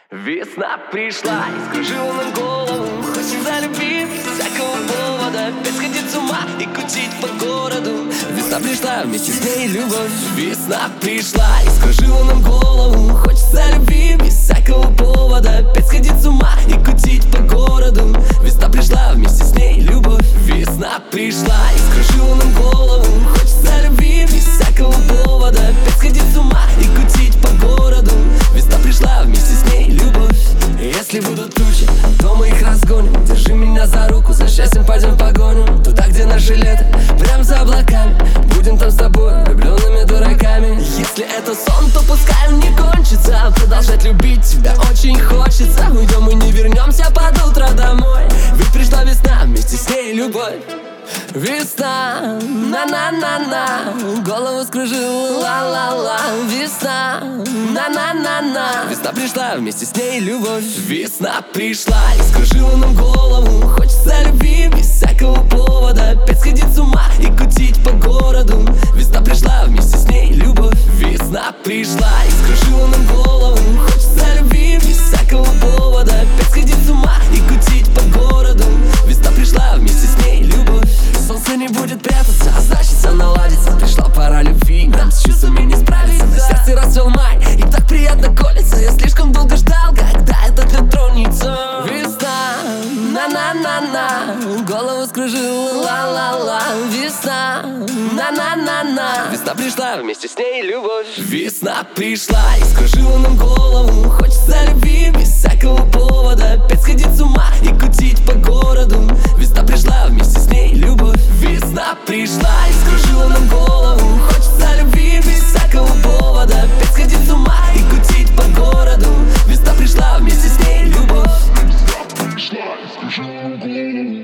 Весна пришла и скружила нам голову. Хочется любить без всякого повода, опять сходить с ума и кутить по городу. Весна пришла, вместе с ней любовь. Весна пришла и скружила нам голову. Хочется любить без всякого повода, опять сходить с ума и кутить по городу. Весна пришла, вместе с ней любовь. Весна пришла и скружила нам голову. Хочется любить без всякого повода, опять сходить с ума и кутить по городу. Весна пришла, вместе с ней любовь. Если будут тучи, то мы их разгоним. Держи меня за руку, за счастьем пойдем в погоню. Туда, где наше лето, прям за облаками. Будем там с тобой, влюбленными дураками. Если это сон, то пускай он не кончится. Продолжать любить тебя очень хочется. Уйдем и не вернемся под утро домой. Ведь пришла весна, вместе с ней любовь. Весна, на-на-на-на, голову скружила, ла-ла-ла. Весна, на-на-на-на, весна пришла, вместе с ней любовь. Весна пришла и скружила нам голову. Хочется любить без всякого повода, опять сходить с ума и кутить по городу. Весна пришла, вместе с ней любовь. Весна пришла и скружила нам голову. Хочется любить без всякого повода, опять сходить с ума и кутить по городу. Весна пришла, вместе с ней любовь. Солнце не будет прятаться, а значит все наладится. Пришла пора любви, нам с чувствами не справиться. На сердце расцвел май, и так приятно колется. Я слишком долго ждал, когда этот лед тронется. Весна, на-на-на-на, голову скружила, ла-ла-ла. Весна, на-на-на-на, весна пришла, вместе с ней любовь. Весна пришла и скружила нам голову. Хочется любить без всякого повода, опять сходить с ума и кутить по городу. Весна пришла, вместе с ней любовь. Весна пришла и скружила нам голову. Хочется любить без всякого повода, опять сходить с ума и кутить по городу. Весна пришла, вместе с ней любовь. Весна пришла и скружила нам голову.